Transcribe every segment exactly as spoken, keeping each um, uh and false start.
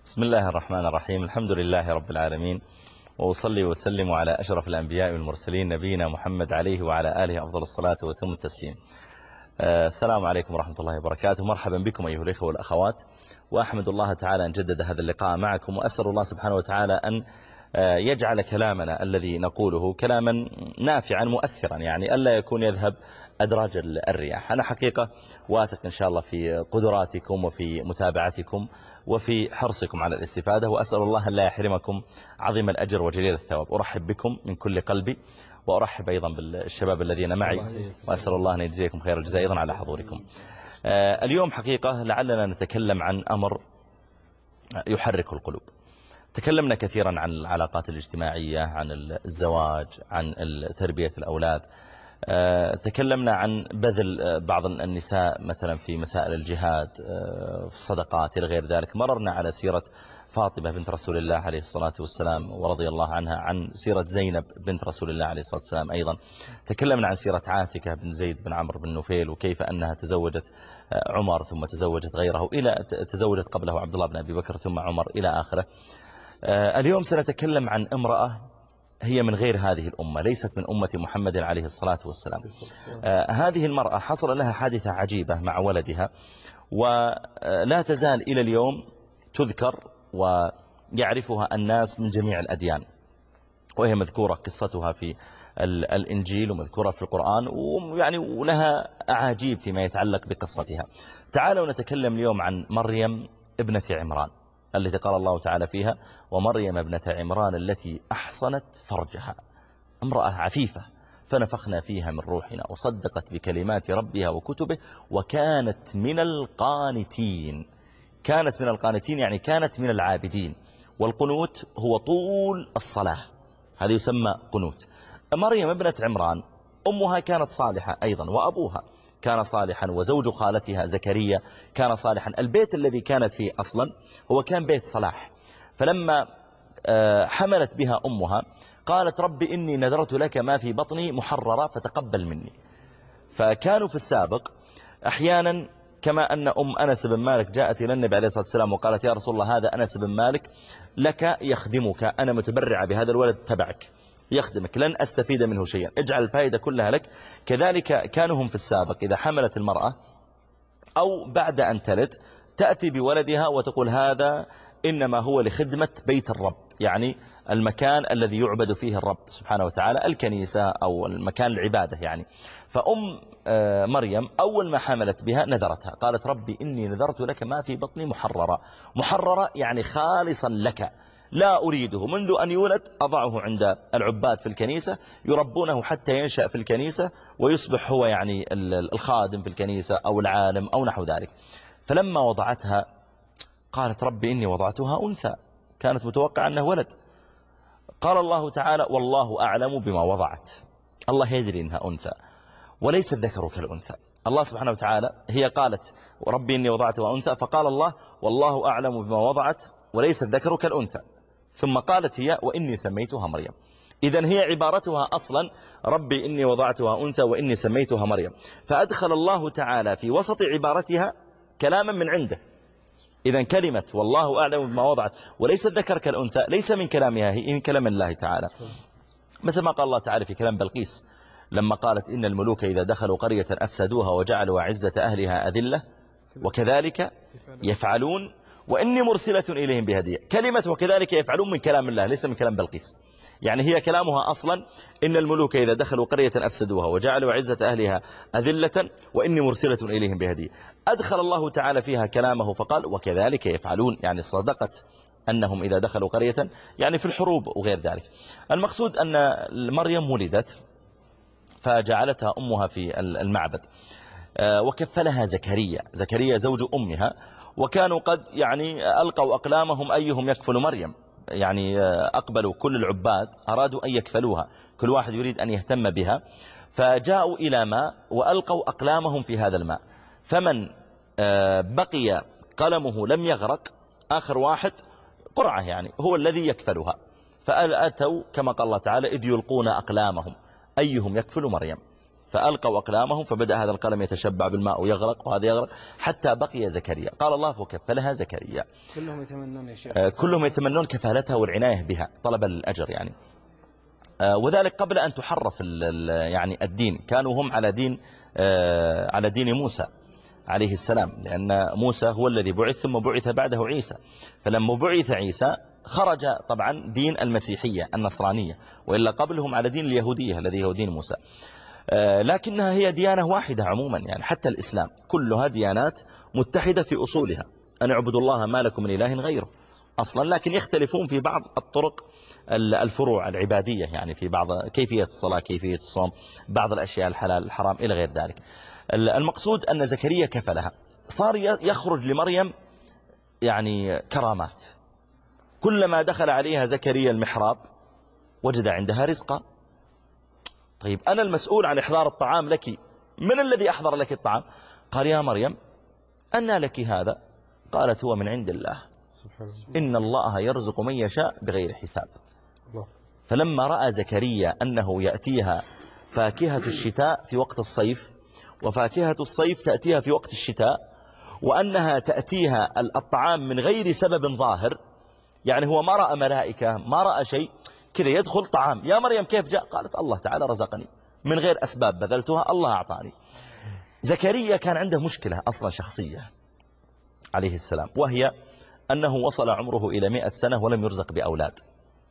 بسم الله الرحمن الرحيم. الحمد لله رب العالمين، وأصلي وسلم على أشرف الأنبياء والمرسلين نبينا محمد عليه وعلى آله أفضل الصلاة وتم التسليم. السلام عليكم ورحمة الله وبركاته. مرحبا بكم أيها الإخوة والأخوات، وأحمد الله تعالى أن جدد هذا اللقاء معكم، وأسأل الله سبحانه وتعالى أن يجعل كلامنا الذي نقوله كلاما نافعا مؤثرا، يعني ألا يكون يذهب أدراج الرياح. أنا حقيقة واثق إن شاء الله في قدراتكم وفي متابعتكم وفي حرصكم على الاستفادة، وأسأل الله أن لا يحرمكم عظيم الأجر وجليل الثواب. أرحب بكم من كل قلبي، وأرحب أيضا بالشباب الذين معي، وأسأل الله أن يجزيكم خير الجزاء أيضا على حضوركم. اليوم حقيقة لعلنا نتكلم عن أمر يحرك القلوب. تكلمنا كثيرا عن العلاقات الاجتماعية، عن الزواج، عن تربية الأولاد، تكلمنا عن بذل بعض النساء مثلا في مسائل الجهاد، في الصدقات إلى غير ذلك. مررنا على سيرة فاطمة بنت رسول الله عليه الصلاة والسلام ورضي الله عنها، عن سيرة زينب بنت رسول الله عليه الصلاة والسلام أيضا. تكلمنا عن سيرة عاتكة بن زيد بن عمرو بن نفيل، وكيف أنها تزوجت عمر ثم تزوجت غيره، إلى تزوجت قبله عبد الله بن أبي بكر ثم عمر إلى آخره. اليوم سنتكلم عن امرأة هي من غير هذه الأمة، ليست من أمة محمد عليه الصلاة والسلام. آه هذه المرأة حصل لها حادثة عجيبة مع ولدها، ولا تزال إلى اليوم تذكر ويعرفها الناس من جميع الأديان، وهي مذكورة قصتها في الإنجيل ومذكورة في القرآن، ويعني ولها أعاجيب فيما يتعلق بقصتها. تعالوا نتكلم اليوم عن مريم ابنة عمران التي قال الله تعالى فيها: ومريم ابنة عمران التي أحصنت فرجها. امرأة عفيفة فنفخنا فيها من روحنا وصدقت بكلمات ربها وكتبه وكانت من القانتين. كانت من القانتين يعني كانت من العابدين، والقنوت هو طول الصلاة، هذا يسمى قنوت. مريم ابنة عمران أمها كانت صالحة أيضا، وأبوها كان صالحا، وزوج خالتها زكريا كان صالحا. البيت الذي كانت فيه أصلا هو كان بيت صلاح. فلما حملت بها أمها قالت: ربي إني نذرت لك ما في بطني محررة فتقبل مني. فكانوا في السابق أحيانا، كما أن أم أنس بن مالك جاءت إلى النبي عليه الصلاة والسلام وقالت: يا رسول الله، هذا أنس بن مالك لك يخدمك، أنا متبرعة بهذا الولد تبعك يخدمك، لن أستفيد منه شيئا، اجعل الفائدة كلها لك. كذلك كانوا هم في السابق إذا حملت المرأة أو بعد أن تلد تأتي بولدها وتقول: هذا إنما هو لخدمة بيت الرب، يعني المكان الذي يعبد فيه الرب سبحانه وتعالى، الكنيسة أو المكان العبادة يعني. فأم مريم أول ما حملت بها نذرتها، قالت: ربي إني نذرت لك ما في بطني محررة. محررة يعني خالصا لك، لا أريده منذ أن يولد، أضعه عند العباد في الكنيسة يربونه حتى ينشأ في الكنيسة ويصبح هو يعني الخادم في الكنيسة أو العالم أو نحو ذلك. فلما وضعتها قالت: ربي إني وضعتها أنثى، كانت متوقعة أنه ولد. قال الله تعالى: والله أعلم بما وضعت. الله يدري إنها أنثى وليس الذكر كالأنثى. الله سبحانه وتعالى، هي قالت: ربي إني وضعتها أنثى، فقال الله: والله أعلم بما وضعت وليس الذكر كالأنثى. ثم قالت هي: وإني سميتها مريم. إذن هي عبارتها أصلا: ربي إني وضعتها أنثى وإني سميتها مريم. فأدخل الله تعالى في وسط عبارتها كلاما من عنده. إذن كلمة والله أعلم بما وضعت وليس الذكر كالأنثى ليس من كلامها، هي من كلام الله تعالى. مثل ما قال الله تعالى في كلام بلقيس لما قالت: إن الملوك إذا دخلوا قرية أفسدوها وجعلوا عزة أهلها أذلة وكذلك يفعلون وإني مرسلة إليهم بهدية. كلمة وكذلك يفعلون من كلام الله ليس من كلام بلقيس، يعني هي كلامها أصلا: إن الملوك إذا دخلوا قرية أفسدوها وجعلوا عزة أهلها أذلة وإني مرسلة إليهم بهدية. أدخل الله تعالى فيها كلامه فقال: وكذلك يفعلون، يعني صدقت أنهم إذا دخلوا قرية يعني في الحروب وغير ذلك. المقصود أن مريم ولدت فجعلتها أمها في المعبد، وكفلها زكريا زكريا زوج أمها، وكانوا قد يعني ألقوا أقلامهم أيهم يكفل مريم، يعني أقبلوا كل العباد أرادوا أن يكفلوها، كل واحد يريد أن يهتم بها، فجاءوا إلى ماء وألقوا أقلامهم في هذا الماء، فمن بقي قلمه لم يغرق آخر واحد قرعة يعني هو الذي يكفلها. فأتوا كما قال الله تعالى: إذ يلقون أقلامهم أيهم يكفل مريم. فألقوا أقلامهم فبدأ هذا القلم يتشبع بالماء ويغرق وهذا يغرق حتى بقي زكريا. قال الله فكفلها زكريا. كلهم يتمنون يا شيخ. آه كلهم يتمنون كفالتها والعناية بها طلبا للأجر يعني. آه وذلك قبل أن تحرف يعني الدين، كانوا هم على دين آه على دين موسى عليه السلام، لأن موسى هو الذي بعث ثم بعث بعده عيسى. فلما بعث عيسى خرج طبعا دين المسيحية النصرانية، وإلا قبلهم على دين اليهودية الذي هو دين موسى. لكنها هي ديانة واحدة عموما، يعني حتى الإسلام كلها ديانات متحدة في أصولها، أن اعبدوا الله ما لكم من إله غيره أصلا، لكن يختلفون في بعض الطرق الفروع العبادية، يعني في بعض كيفية الصلاة، كيفية الصوم، بعض الأشياء الحلال الحرام إلى غير ذلك. المقصود أن زكريا كفلها، صار يخرج لمريم يعني كرامات، كلما دخل عليها زكريا المحراب وجد عندها رزقا. طيب أنا المسؤول عن إحضار الطعام لك، من الذي أحضر لك الطعام؟ قال يا مريم أنى لك هذا؟ قالت هو من عند الله، إن الله يرزق من يشاء بغير حساب. فلما رأى زكريا أنه يأتيها فاكهة الشتاء في وقت الصيف، وفاكهة الصيف تأتيها في وقت الشتاء، وأنها تأتيها الطعام من غير سبب ظاهر، يعني هو ما رأى ملائكة ما رأى شيء، كذا يدخل طعام. يا مريم كيف جاء؟ قالت الله تعالى رزقني من غير أسباب بذلتها، الله أعطاني. زكريا كان عنده مشكلة أصلا شخصية عليه السلام، وهي أنه وصل عمره إلى مئة سنة ولم يرزق بأولاد،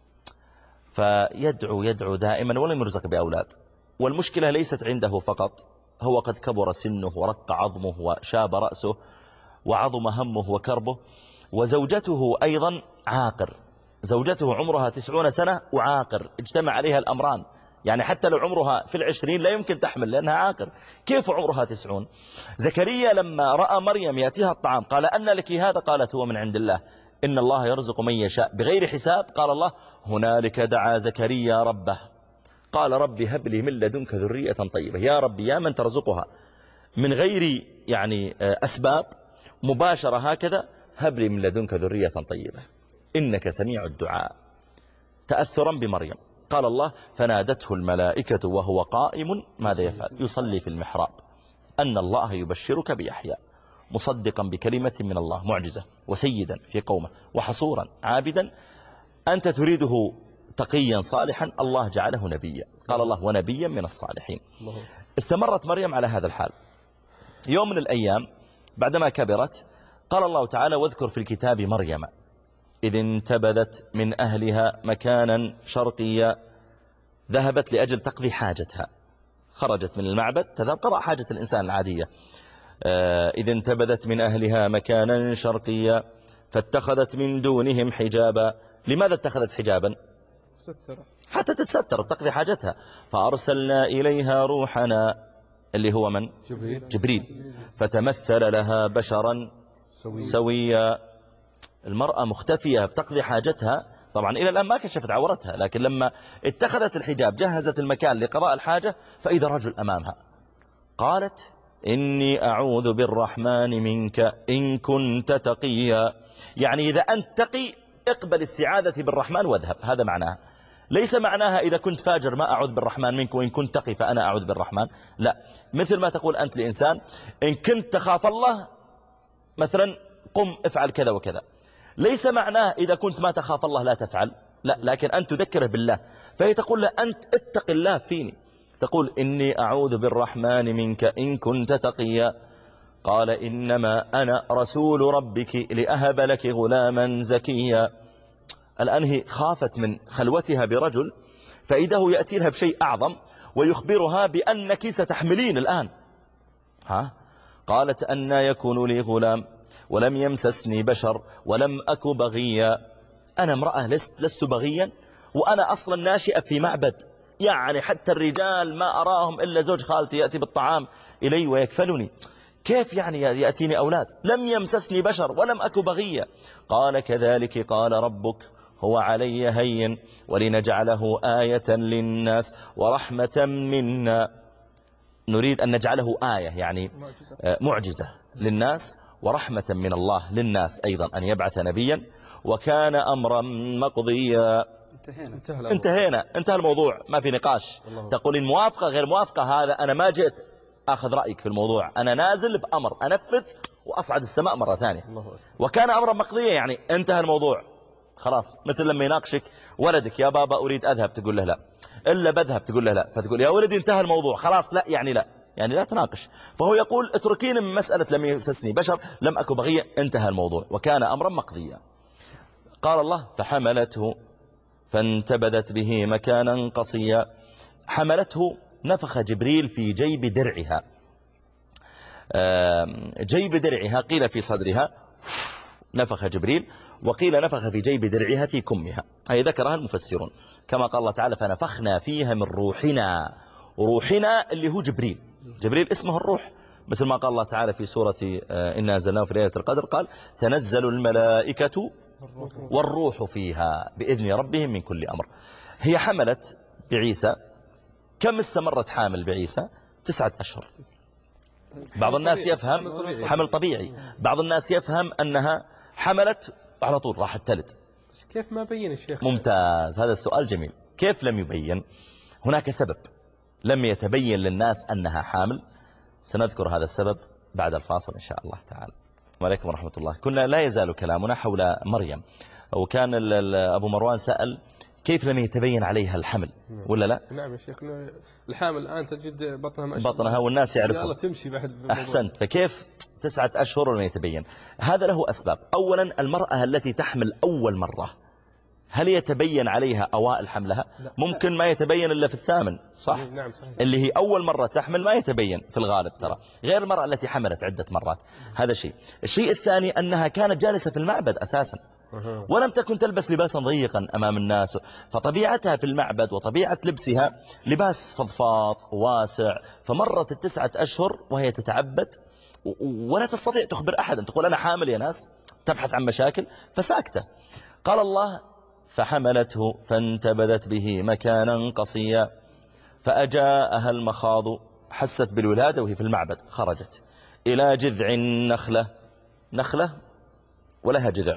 فيدعو يدعو دائما ولم يرزق بأولاد. والمشكلة ليست عنده فقط، هو قد كبر سنه ورق عظمه وشاب رأسه وعظم همه وكربه، وزوجته أيضا عاقر، زوجته عمرها تسعون سنة وعاقر، اجتمع عليها الأمران، يعني حتى لو عمرها في العشرين لا يمكن تحمل لأنها عاقر، كيف عمرها تسعون؟ زكريا لما رأى مريم يأتيها الطعام قال أن لك هذا؟ قالت هو من عند الله، إن الله يرزق من يشاء بغير حساب. قال الله هنالك دعا زكريا ربه قال ربي هب لي من لدنك ذرية طيبة. يا ربي يا من ترزقها من غير يعني أسباب مباشرة هكذا، هب لي من لدنك ذرية طيبة إنك سميع الدعاء. تأثرا بمريم قال الله فنادته الملائكة وهو قائم ماذا يفعل؟ يصلي في المحراب أن الله يبشرك بيحيى مصدقا بكلمة من الله معجزة وسيدا في قومه وحصورا عابدا، أنت تريده تقيا صالحا الله جعله نبيا. قال الله ونبيا من الصالحين. استمرت مريم على هذا الحال. يوم من الأيام بعدما كبرت قال الله تعالى واذكر في الكتاب مريم إذ انتبذت من أهلها مكانا شرقيا، ذهبت لأجل تقضي حاجتها، خرجت من المعبد تذهب قضاء حاجة الإنسان العادية. إذ انتبذت من أهلها مكانا شرقيا فاتخذت من دونهم حجابا. لماذا اتخذت حجابا؟ حتى تتستر وتقضي حاجتها. فأرسلنا إليها روحنا اللي هو من؟ جبريل, جبريل. فتمثل لها بشرا سويا. المرأة مختفية بتقضي حاجتها، طبعا إلى الآن ما كشفت عورتها، لكن لما اتخذت الحجاب جهزت المكان لقضاء الحاجة فإذا رجل أمامها. قالت إني أعوذ بالرحمن منك إن كنت تقيا، يعني إذا أنت تقي اقبل استعاذتي بالرحمن واذهب، هذا معناها. ليس معناها إذا كنت فاجر ما أعوذ بالرحمن منك وإن كنت تقي فأنا أعوذ بالرحمن، لا، مثل ما تقول أنت لإنسان إن كنت تخاف الله مثلا قم افعل كذا وكذا، ليس معناه إذا كنت ما تخاف الله لا تفعل، لا، لكن أنت تذكره بالله. فهي تقول له أنت اتق الله فيني، تقول إني أعوذ بالرحمن منك إن كنت تقيا. قال إنما أنا رسول ربك لأهب لك غلاما زكيا. الآن هي خافت من خلوتها برجل، فإذا هو يأتي لها بشيء أعظم ويخبرها بأنك ستحملين الآن. ها؟ قالت أن يكون لي غلام ولم يمسسني بشر ولم أك بغيا. أنا امرأة لست, لست بغيا، وأنا أصلا ناشئة في معبد، يعني حتى الرجال ما أراهم إلا زوج خالتي يأتي بالطعام إلي ويكفلني، كيف يعني يأتيني أولاد؟ لم يمسسني بشر ولم أك بغيا. قال كذلك قال ربك هو علي هين ولنجعله آية للناس ورحمة منا. نريد أن نجعله آية يعني معجزة للناس ورحمة من الله للناس أيضا أن يبعث نبيا، وكان أمرا مقضيا. انتهينا انتهينا انتهى الموضوع، ما في نقاش. تقولين موافقة غير موافقة، هذا أنا ما جئت أخذ رأيك في الموضوع، أنا نازل بأمر أنفذ وأصعد السماء مرة ثانية. وكان أمرا مقضيا، يعني انتهى الموضوع خلاص. مثل لما يناقشك ولدك، يا بابا أريد أذهب، تقول له لا، إلا بذهب، تقول له لا، فتقول يا ولدي انتهى الموضوع خلاص، لا يعني لا، يعني لا تناقش. فهو يقول اتركيني من مسألة لم يمسسني بشر لم أكن بغيا، انتهى الموضوع وكان أمرا مقضيا. قال الله فحملته فانتبذت به مكانا قصيا. حملته، نفخ جبريل في جيب درعها، جيب درعها، قيل في صدرها نفخ جبريل، وقيل نفخ في جيب درعها في كمها. هي ذكرها المفسرون كما قال الله تعالى فنفخنا فيها من روحنا. روحنا اللي هو جبريل، جبريل اسمه الروح، مثل ما قال الله تعالى في سورة إنا أنزلناه في ليلة القدر، قال تنزل الملائكة والروح فيها بإذن ربهم من كل أمر. هي حملت بعيسى. كم استمرت حامل بعيسى؟ تسعة أشهر. بعض الناس يفهم حمل طبيعي، بعض الناس يفهم أنها حملت على طول راحت تلد. بس كيف ما بين الشيخ؟ ممتاز، هذا السؤال جميل. كيف لم يبين؟ هناك سبب لم يتبين للناس أنها حامل، سنذكر هذا السبب بعد الفاصل إن شاء الله تعالى. وعليكم ورحمة الله. كنا لا يزال كلامنا حول مريم، وكان أبو مروان سأل كيف لم يتبين عليها الحمل ولا لا؟ نعم يا شيخ، الحامل الآن تجد بطنها ماشي، بطنها والناس يعرفون، يلا تمشي بعد. أحسنت. فكيف تسعة أشهر ولم يتبين؟ هذا له أسباب. أولا المرأة التي تحمل أول مرة، هل يتبين عليها أوائل حملها؟ لا. ممكن ما يتبين إلا في الثامن، صح؟ نعم صحيح. اللي هي أول مرة تحمل ما يتبين في الغالب ترى، غير المرأة التي حملت عدة مرات. هذا شيء. الشيء الثاني أنها كانت جالسة في المعبد أساسا، ولم تكن تلبس لباسا ضيقا أمام الناس، فطبيعتها في المعبد وطبيعة لبسها لباس فضفاض واسع. فمرت التسعة أشهر وهي تتعبد ولا تستطيع تخبر أحدا، تقول أنا حامل يا ناس، تبحث عن مشاكل، فساكتة. قال الله فحملته فانتبذت به مكانا قصيا فأجاءها المخاض، حست بالولادة وهي في المعبد، خرجت إلى جذع النخلة، نخلة ولها جذع،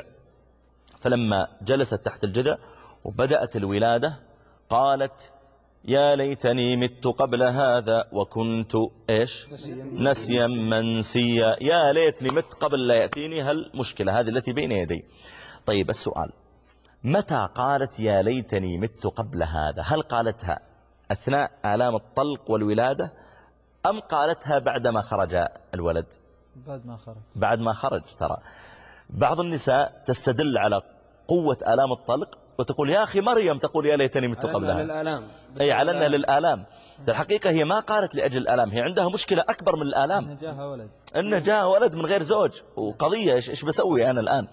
فلما جلست تحت الجذع وبدأت الولادة قالت يا ليتني مت قبل هذا وكنت إيش نسيا منسيا. يا ليتني مت قبل لا يأتيني هالمشكلة هذه التي بين يدي. طيب السؤال، متى قالت يا ليتني مت قبل هذا؟ هل قالتها أثناء آلام الطلق والولادة أم قالتها بعدما خرج الولد؟ بعد ما خرج. بعد ما خرج. ترى بعض النساء تستدل على قوة آلام الطلق وتقول يا أخي مريم تقول يا ليتني مت قبلها، للآلام. أي على أنها للآلام. الحقيقة هي ما قالت لأجل الآلام، هي عندها مشكلة أكبر من الآلام، إنه جاها ولد، إنه جاء ولد من غير زوج، وقضية إيش إيش بسوي أنا الآن.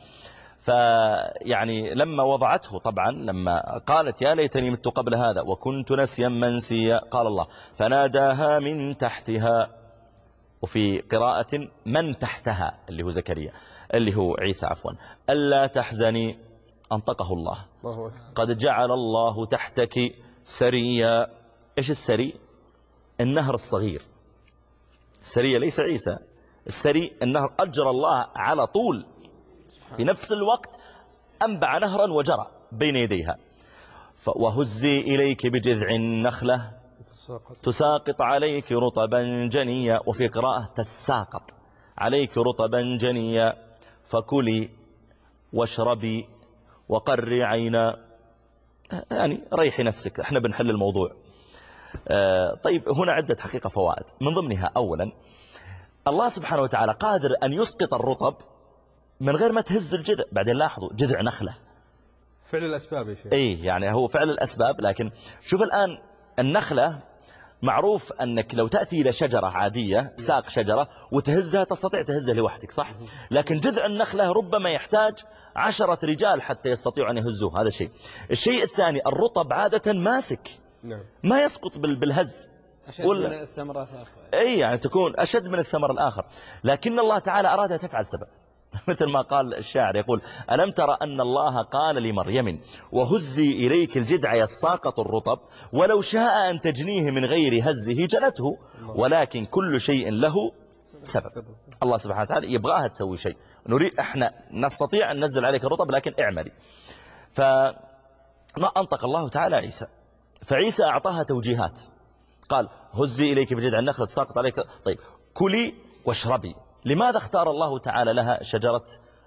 فيعني لما وضعته طبعا، لما قالت يا ليتني مت قبل هذا وكنت نسيا منسيا، قال الله فناداها من تحتها، وفي قراءة من تحتها اللي هو زكريا اللي هو عيسى عفوا، ألا تحزني، أنطقه الله قد جعل الله تحتك سريا. إيش السري؟ النهر الصغير. السرية ليس عيسى، السري النهر أجرى الله على طول، في نفس الوقت أنبع نهرا وجرى بين يديها. وهزي إليك بجذع النخلة تساقط عليك رطبا جنيا، وفي قراءة تساقط عليك رطبا جنيا فكلي واشربي وقري عينا، يعني ريحي نفسك، احنا بنحل الموضوع. آه طيب هنا عدة حقيقة فوائد، من ضمنها أولا الله سبحانه وتعالى قادر أن يسقط الرطب من غير ما تهز الجذع. بعدين لاحظوا جذع نخلة، فعل الأسباب يا شيخ. ايه يعني هو فعل الأسباب. لكن شوف الآن النخلة معروف أنك لو تأتي إلى شجرة عادية، ساق شجرة وتهزها تستطيع تهزها لوحدك، صح؟ لكن جذع النخلة ربما يحتاج عشرة رجال حتى يستطيعوا أن يهزوه. هذا شيء. الشيء الثاني الرطب عادة ماسك، ما يسقط بالهز، أشد من الثمرة الآخر، أي يعني تكون أشد من الثمر الآخر. لكن الله تعالى أراد أن تفعل سبب، مثل ما قال الشاعر يقول ألم ترى أن الله قال لمريم وهزي إليك الجذع يساقط الرطب ولو شاء أن تجنيه من غير هزه جنته ولكن كل شيء له سبب. الله سبحانه وتعالى يبغاها تسوي شيء، نريد احنا نستطيع أن ننزل عليك الرطب لكن اعملي. ما أنطق الله تعالى عيسى، فعيسى أعطاها توجيهات، قال هزي إليك بجذع النخلة تساقط عليك، طيب كلي واشربي. لماذا اختار الله تعالى لها شجرة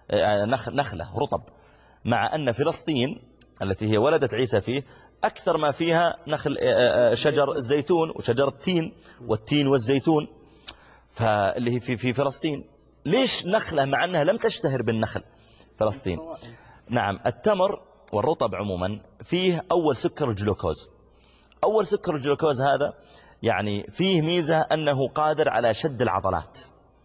نخلة رطب، مع أن فلسطين التي هي ولدت عيسى فيه أكثر ما فيها نخل شجر الزيتون وشجر التين، والتين والزيتون فاللي هي في في فلسطين. ليش نخلة مع أنها لم تشتهر بالنخل فلسطين؟ نعم، التمر والرطب عموما فيه أول سكر الجلوكوز. أول سكر الجلوكوز هذا يعني فيه ميزة أنه قادر على شد العضلات،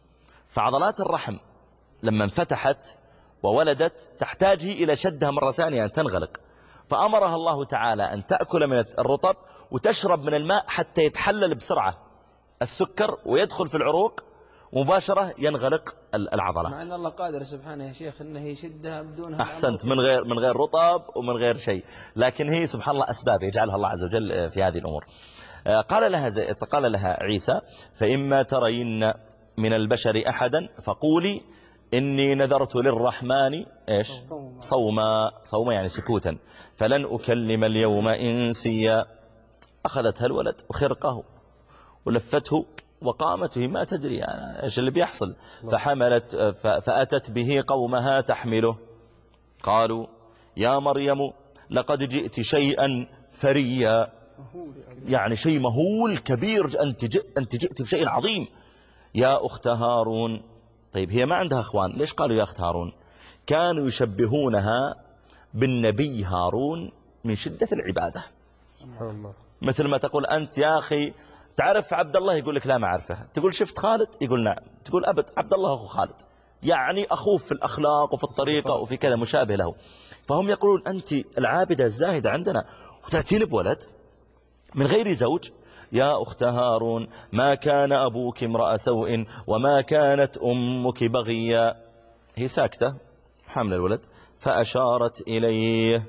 فعضلات الرحم لما انفتحت وولدت تحتاج إلى شدها مرة ثانية أن تنغلق، فأمرها الله تعالى أن تأكل من الرطب وتشرب من الماء حتى يتحلل بسرعة السكر ويدخل في العروق مباشرة ينغلق العضلات. مع أن الله قادر سبحانه يا شيخ أنه يشدها بدونها. أحسنت، من غير من غير رطب ومن غير شيء، لكن هي سبحان الله أسباب يجعلها الله عز وجل في هذه الأمور. قال لها زي قال لها عيسى فإما ترين من البشر أحدا فقولي إني نذرت للرحمن إيش صوما، صوما يعني سكوتا، فلن أكلم اليوم إنسيا. أخذتها الولد وخرقه ولفته وقامته ما تدري يعني إيش اللي بيحصل، فحملت فأتت به قومها تحمله، قالوا يا مريم لقد جئت شيئا فريا، يعني شيء مهول كبير، أنت جئت, أنت جئت بشيء عظيم. يا أخت هارون. طيب هي ما عندها أخوان، ليش قالوا يا أخت هارون؟ كانوا يشبهونها بالنبي هارون من شدة العبادة. سبحان الله. مثل ما تقول أنت يا أخي تعرف عبد الله، يقول لك لا ما أعرفه، تقول شفت خالد، يقول نعم، تقول أبد عبد الله أخو خالد، يعني أخوه في الأخلاق وفي الطريقة وفي كذا مشابه له. فهم يقولون أنت العابدة الزاهدة عندنا وتأتين بولد من غير زوج. يا أخت هارون ما كان أبوك امرأ سوء وما كانت أمك بغيا. هي ساكتة حامل الولد، فأشارت إليه،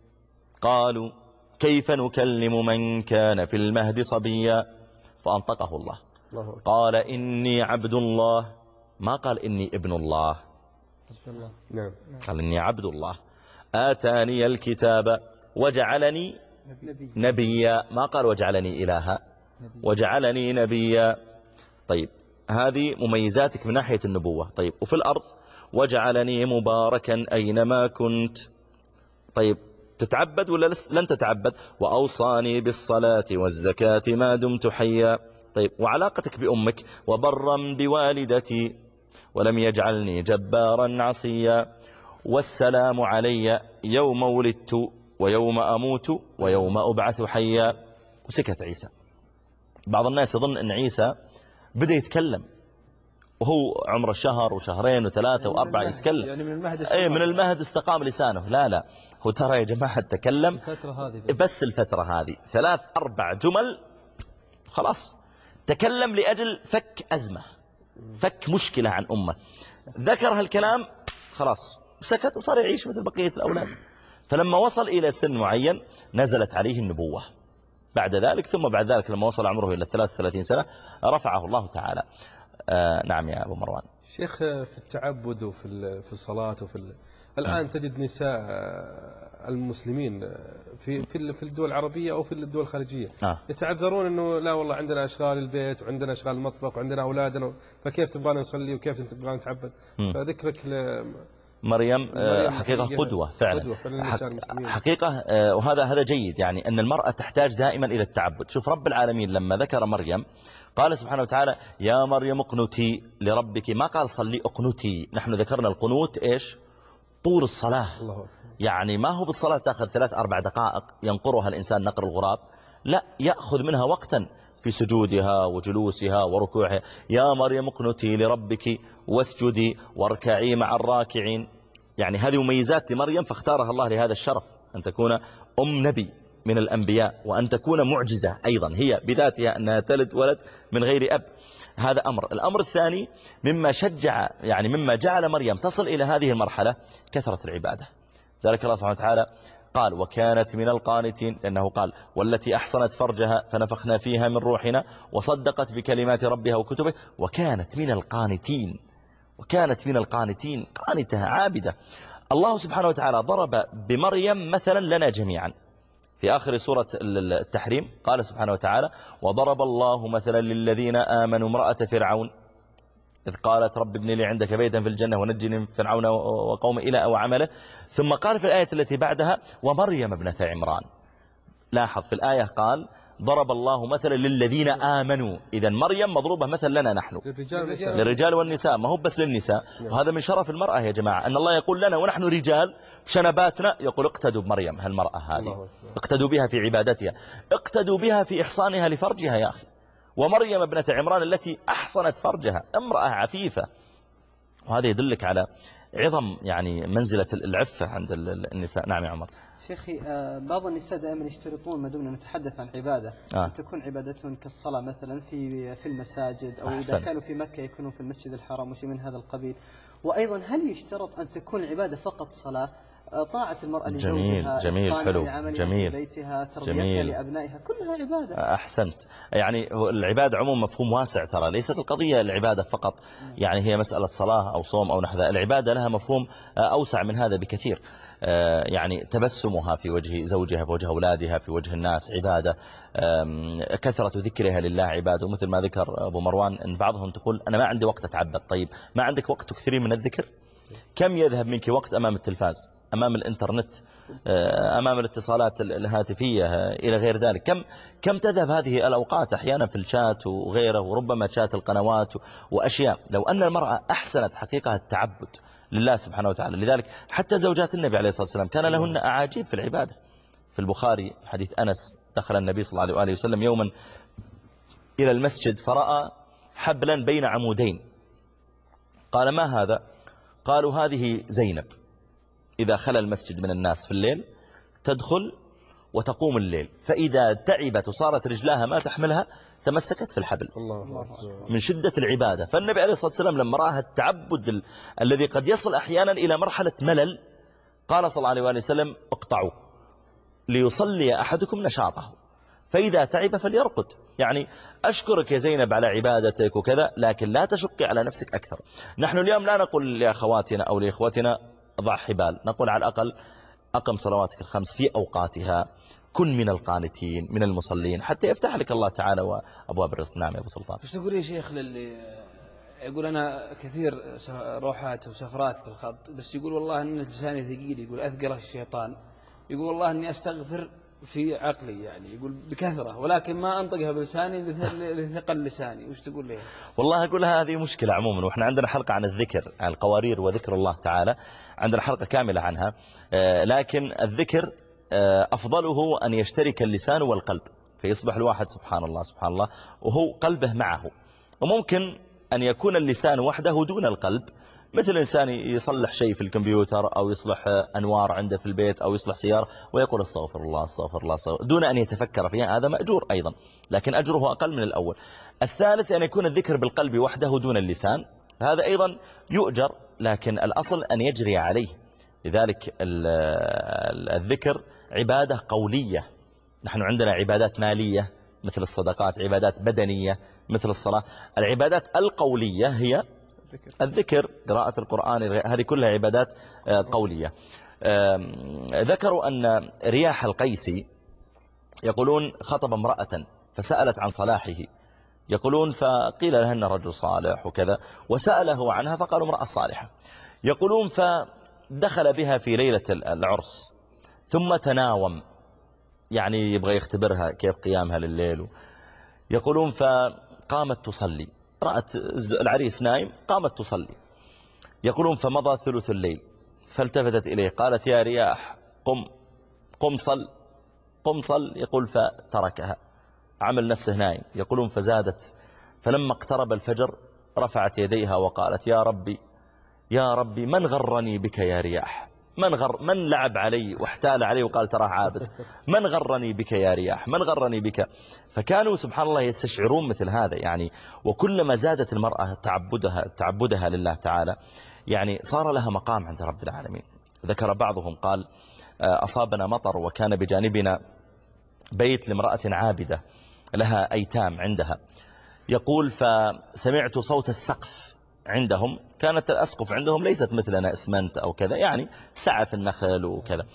قالوا كيف نكلم من كان في المهد صبيا، فأنطقه الله قال إني عبد الله، ما قال إني ابن الله، نعم قال إني عبد الله آتاني الكتاب وجعلني نبيا، ما قال وجعلني إلها، وجعلني نبيا. طيب هذه مميزاتك من ناحية النبوة. طيب وفي الأرض وجعلني مباركا أينما كنت. طيب تتعبد ولا لن تتعبد؟ وأوصاني بالصلاة والزكاة ما دمت حيا. طيب وعلاقتك بأمك؟ وبرا بوالدتي ولم يجعلني جبارا عصيا، والسلام علي يوم ولدت ويوم أموت ويوم أبعث حيا. وسكت عيسى. بعض الناس يظن أن عيسى بدأ يتكلم وهو عمره شهر وشهرين وثلاثة يعني وأربعة يتكلم، يعني من المهد أي من المهد استقام لسانه. لا لا، هو ترى يا جماعة تكلم بس الفترة هذه ثلاث أربع جمل خلاص، تكلم لأجل فك أزمة، فك مشكلة عن أمة، ذكر هالكلام خلاص سكت وصار يعيش مثل بقية الأولاد. فلما وصل إلى سن معين نزلت عليه النبوة بعد ذلك، ثم بعد ذلك لما وصل عمره إلى ثلاث وثلاثين سنة رفعه الله تعالى. آه نعم يا أبو مروان. شيخ في التعبد وفي في الصلاة وفي ال... الآن تجد نساء المسلمين في في في الدول العربية أو في الدول الخارجية آه. يتعذرون إنه لا والله عندنا أشغال البيت وعندنا أشغال المطبخ وعندنا أولادنا، فكيف تبغانا نصلي وكيف تبغانا نتعبد؟ فذكرك ل... مريم حقيقة قدوة فعلا، قدوة فعلا حقيقة. وهذا هذا جيد، يعني أن المرأة تحتاج دائما إلى التعبد. شوف رب العالمين لما ذكر مريم قال سبحانه وتعالى يا مريم اقنتي لربك، ما قال صلي اقنتي. نحن ذكرنا القنوت إيش؟ طول الصلاة، يعني ما هو بالصلاة تأخذ ثلاث أربع دقائق ينقرها الإنسان نقر الغراب، لا، يأخذ منها وقتا في سجودها وجلوسها وركوعها. يا مريم اقنتي لربك واسجدي واركعي مع الراكعين. يعني هذه مميزات لمريم فاختارها الله لهذا الشرف، أن تكون أم نبي من الأنبياء، وأن تكون معجزة أيضا هي بذاتها أنها تلد ولد من غير أب. هذا أمر. الأمر الثاني مما شجع، يعني مما جعل مريم تصل إلى هذه المرحلة كثرة العبادة. ذلك الله سبحانه وتعالى قال وكانت من القانتين، لأنه قال والتي أحصنت فرجها فنفخنا فيها من روحنا وصدقت بكلمات ربها وكتبه وكانت من القانتين. وكانت من القانتين، قانتها عابدة. الله سبحانه وتعالى ضرب بمريم مثلا لنا جميعا، في آخر سورة التحريم قال سبحانه وتعالى وضرب الله مثلا للذين آمنوا امرأة فرعون إذ قالت رب ابن لي عندك بيتا في الجنة ونجني من فرعون وقوم إلى أو عمله. ثم قال في الآية التي بعدها ومريم ابنة عمران. لاحظ في الآية قال ضرب الله مثلا للذين آمنوا، إذا مريم مضروبة مثل لنا نحن للرجال والنساء، ما هو بس للنساء. وهذا من شرف المرأة يا جماعة، أن الله يقول لنا ونحن رجال شنباتنا يقول اقتدوا بمريم هالمرأة هذه، اقتدوا بها في عبادتها، اقتدوا بها في إحصانها لفرجها يا أخي. ومريم ابنة عمران التي أحصنت فرجها، امرأة عفيفة. وهذا يدلك على عظم يعني منزلة العفة عند النساء. نعم يا عمر. شيخي، بعض النساء دائما يشترطون ما دمنا نتحدث عن عبادة آه. أن تكون عبادتهم كالصلاة مثلا في في المساجد، أو أحسن. إذا كانوا في مكة يكونوا في المسجد الحرام وشيء من هذا القبيل. وأيضا هل يشترط أن تكون العبادة فقط صلاة، طاعة المرأة لزوجها، جميل حلو جميل في بيتها، تربيتها لأبنائها، كلها عبادة. أحسنت. يعني العبادة عموم مفهوم واسع ترى، ليست القضية العبادة فقط يعني هي مسألة صلاة أو صوم أو نحو ذلك. العبادة لها مفهوم أوسع من هذا بكثير. يعني تبسمها في وجه زوجها، في وجه أولادها، في وجه الناس عبادة، كثرة ذكرها لله عبادة. ومثل ما ذكر أبو مروان أن بعضهم تقول أنا ما عندي وقت أتعبد. طيب ما عندك وقت تكثرين من الذكر؟ كم يذهب منك وقت أمام التلفاز، أمام الإنترنت، أمام الاتصالات الهاتفية إلى غير ذلك؟ كم كم تذهب هذه الأوقات أحيانا في الشات وغيره، وربما شات القنوات وأشياء. لو أن المرأة أحسنت حقيقة التعبد لله سبحانه وتعالى. لذلك حتى زوجات النبي عليه الصلاة والسلام كان لهن أعاجيب في العبادة. في البخاري حديث أنس دخل النبي صلى الله عليه وسلم يوما إلى المسجد فرأى حبلا بين عمودين، قال ما هذا؟ قالوا هذه زينب إذا خلى المسجد من الناس في الليل تدخل وتقوم الليل، فإذا تعبت وصارت رجلاها ما تحملها تمسكت في الحبل من شدة العبادة. فالنبي عليه الصلاة والسلام لما رأى التعبد ال... الذي قد يصل أحيانا إلى مرحلة ملل قال صلى الله عليه وآله وسلم اقطعوا ليصلي أحدكم نشاطه فإذا تعب فليرقد. يعني أشكرك يا زينب على عبادتك وكذا، لكن لا تشقي على نفسك أكثر. نحن اليوم لا نقول لأخواتنا أو لإخوتنا ضع حبال، نقول على الأقل أقم صلواتك الخمس في أوقاتها، كن من القانتين من المصلين حتى يفتح لك الله تعالى وأبواب الرزق. نعم يا أبو سلطان. ايش تقول يا شيخ للي يقول أنا كثير روحات وسفرات في الخط، بس يقول والله أن لساني ثقيل، يقول أثقله الشيطان، يقول والله أني أستغفر في عقلي، يعني يقول بكثرة، ولكن ما أنطقها بلساني لثقل لساني. وش تقول لي؟ والله أقول هذه مشكلة عموما. وإحنا عندنا حلقة عن الذكر، عن القوارير وذكر الله تعالى، عندنا حلقة كاملة عنها. لكن الذكر أفضله أن يشترك اللسان والقلب، فيصبح الواحد سبحان الله سبحان الله وهو قلبه معه. وممكن أن يكون اللسان وحده دون القلب، مثل إنسان يصلح شيء في الكمبيوتر أو يصلح أنوار عنده في البيت أو يصلح سيارة ويقول استغفر الله استغفر الله استغفر دون أن يتفكر فيها، هذا مأجور أيضا لكن أجره أقل من الأول. الثالث أن يكون الذكر بالقلب وحده دون اللسان، هذا أيضا يؤجر، لكن الأصل أن يجري عليه. لذلك الذكر عبادة قولية. نحن عندنا عبادات مالية مثل الصدقات، عبادات بدنية مثل الصلاة. العبادات القولية هي الذكر، قراءة القرآن، هذه كلها عبادات قولية. ذكروا أن رياح القيسي يقولون خطب امرأة فسألت عن صلاحه، يقولون فقيل لها أن رجل صالح وكذا، وسأله عنها فقالوا امرأة صالحة. يقولون فدخل بها في ليلة العرس ثم تناوم، يعني يبغى يختبرها كيف قيامها لليل. يقولون فقامت تصلي، رأت العريس نايم قامت تصلي. يقولون فمضى ثلث الليل فالتفتت إليه قالت يا رياح قم قم صل قم صل. يقول فتركها، عمل نفسه نايم. يقولون فزادت، فلما اقترب الفجر رفعت يديها وقالت يا ربي يا ربي من غرني بك يا رياح، من غر من لعب علي واحتال علي وقال تراه عابد، من غرني بك يا رياح من غرني بك. فكانوا سبحان الله يستشعرون مثل هذا يعني. وكلما زادت المرأة تعبدها تعبدها لله تعالى يعني صار لها مقام عند رب العالمين. ذكر بعضهم قال أصابنا مطر وكان بجانبنا بيت لامرأة عابدة لها أيتام عندها. يقول فسمعت صوت السقف عندهم، كانت الأسقف عندهم ليست مثلنا اسمنت أو كذا، يعني سعف النخل وكذا.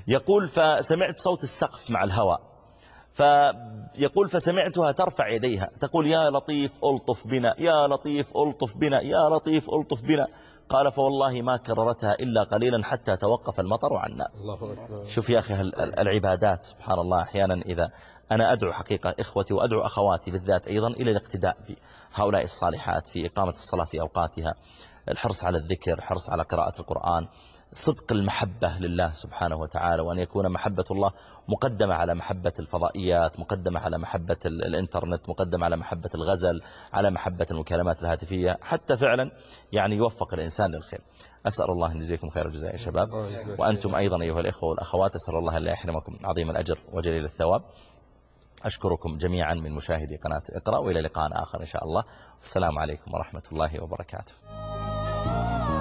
يقول فسمعت صوت السقف مع الهواء، فيقول فسمعتها ترفع يديها تقول يا لطيف ألطف بنا، يا لطيف ألطف بنا، يا لطيف ألطف بنا. قال فوالله ما كررتها إلا قليلا حتى توقف المطر عنا. الله أكبر. شوف يا أخي العبادات سبحان الله. أحيانا إذا أنا أدعو حقيقة إخوتي وأدعو أخواتي بالذات أيضا إلى الاقتداء بهؤلاء الصالحات في إقامة الصلاة في أوقاتها، الحرص على الذكر، الحرص على قراءة القرآن، صدق المحبة لله سبحانه وتعالى، وأن يكون محبة الله مقدمة على محبة الفضائيات، مقدمة على محبة الإنترنت، مقدمة على محبة الغزل، على محبة المكالمات الهاتفية، حتى فعلا يعني يوفق الإنسان للخير. أسأل الله أن يجزيكم خير الجزاء يا شباب، وأنتم أيضا أيها الإخوة والأخوات أسأل الله أن لا يحرمكم عظيم الأجر وجليل الثواب. أشكركم جميعا من مشاهدي قناة اقرأ، وإلى لقاء آخر إن شاء الله. والسلام عليكم ورحمة الله وبركاته.